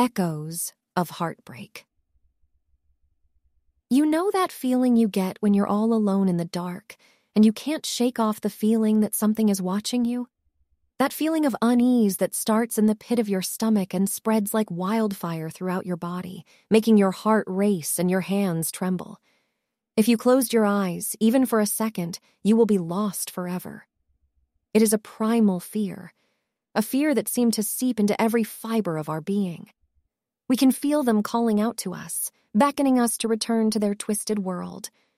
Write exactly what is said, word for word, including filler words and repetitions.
Echoes of heartbreak. You know that feeling you get when you're all alone in the dark and you can't shake off the feeling that something is watching you? That feeling of unease that starts in the pit of your stomach and spreads like wildfire throughout your body, making your heart race and your hands tremble. If you closed your eyes, even for a second, you will be lost forever. It is a primal fear, a fear that seemed to seep into every fiber of our being. We can feel them calling out to us, beckoning us to return to their twisted world,